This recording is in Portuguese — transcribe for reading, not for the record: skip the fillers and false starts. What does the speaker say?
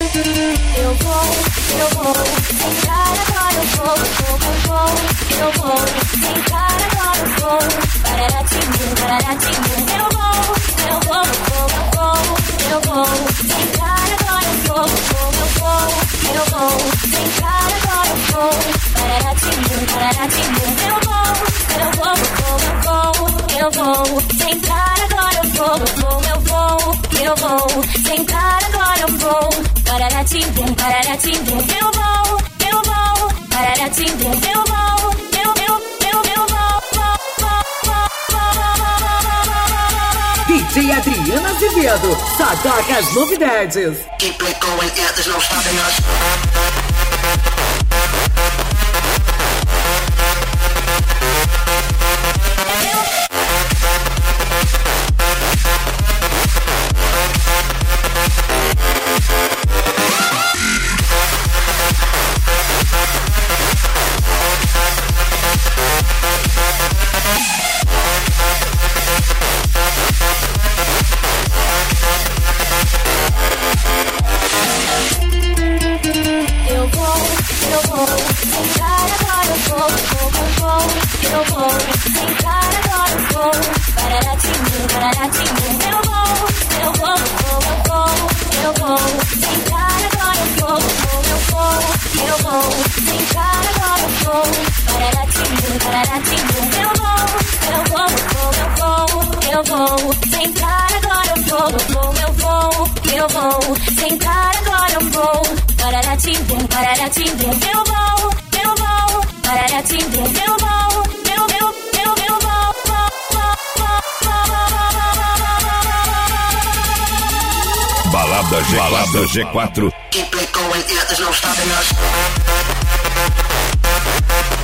sentar agora eu vou, eu vou, sentar agora eu vou, pararatinho, eu vou, sentar agora eu vou, eu vou, sentar agora eu vou, pararatinho, eu vou, sentar agora eu vou, eu vou, sentar agora eu vou, pararatinho, eu vou, pararatinho, eu vou, DJ Adriana Azevedo, só toca as novidades. Keep it going, yeah, there's no stopping us. Sentar agora eu vou, pararatinho, eu vou, pararatinho, eu vou, Balada G4. Keep it going, yeah, there's no stopping us.